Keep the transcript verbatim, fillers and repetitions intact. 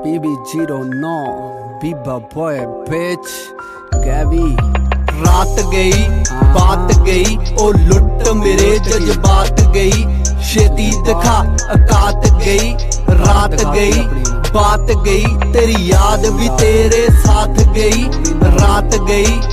B B zero नौ Biba boy bitch गैवी। रात गई बात गई ओ लुट मेरे जज्बात गई, छेती दिखा औकात गई। रात गई बात गई तेरी याद भी तेरे साथ गई, रात गई